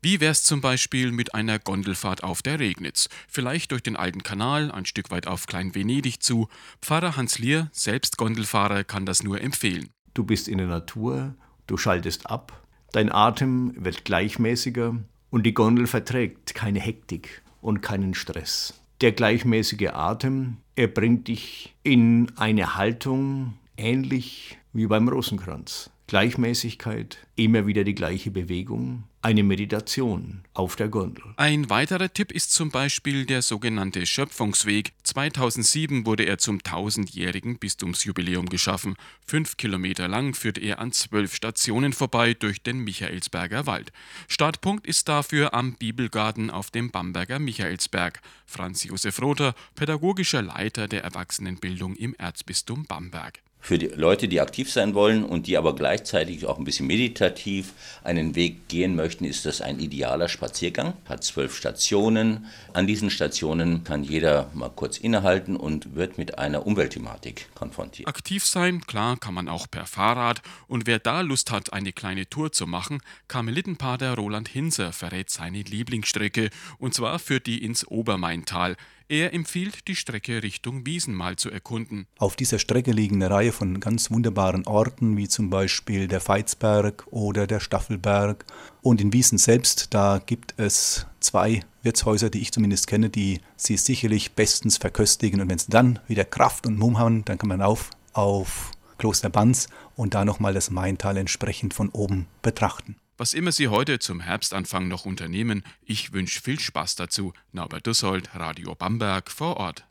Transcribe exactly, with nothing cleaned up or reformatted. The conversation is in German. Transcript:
Wie wär's zum Beispiel mit einer Gondelfahrt auf der Regnitz? Vielleicht durch den alten Kanal, ein Stück weit auf Klein-Venedig zu. Pfarrer Hans Lier, selbst Gondelfahrer, kann das nur empfehlen. Du bist in der Natur, du schaltest ab, dein Atem wird gleichmäßiger und die Gondel verträgt keine Hektik und keinen Stress. Der gleichmäßige Atem, er bringt dich in eine Haltung ähnlich wie beim Rosenkranz. Gleichmäßigkeit, immer wieder die gleiche Bewegung, eine Meditation auf der Gondel. Ein weiterer Tipp ist zum Beispiel der sogenannte Schöpfungsweg. zweitausendsieben wurde er zum tausendjährigen Bistumsjubiläum geschaffen. Fünf Kilometer lang führt er an zwölf Stationen vorbei durch den Michaelsberger Wald. Startpunkt ist dafür am Bibelgarten auf dem Bamberger Michaelsberg. Franz Josef Rother, pädagogischer Leiter der Erwachsenenbildung im Erzbistum Bamberg. Für die Leute, die aktiv sein wollen und die aber gleichzeitig auch ein bisschen meditativ einen Weg gehen möchten, ist das ein idealer Spaziergang. Hat zwölf Stationen. An diesen Stationen kann jeder mal kurz innehalten und wird mit einer Umweltthematik konfrontiert. Aktiv sein, klar, kann man auch per Fahrrad. Und wer da Lust hat, eine kleine Tour zu machen, Karmelitenpater Roland Hinser verrät seine Lieblingsstrecke. Und zwar führt die ins Obermaintal. Er empfiehlt, die Strecke Richtung Wiesen mal zu erkunden. Auf dieser Strecke liegen eine Reihe von ganz wunderbaren Orten, wie zum Beispiel der Veitsberg oder der Staffelberg. Und in Wiesen selbst, da gibt es zwei Wirtshäuser, die ich zumindest kenne, die sie sicherlich bestens verköstigen. Und wenn sie dann wieder Kraft und Mumm haben, dann kann man auf auf Kloster Banz und da nochmal das Maintal entsprechend von oben betrachten. Was immer Sie heute zum Herbstanfang noch unternehmen, ich wünsche viel Spaß dazu. Norbert Dussold, Radio Bamberg vor Ort.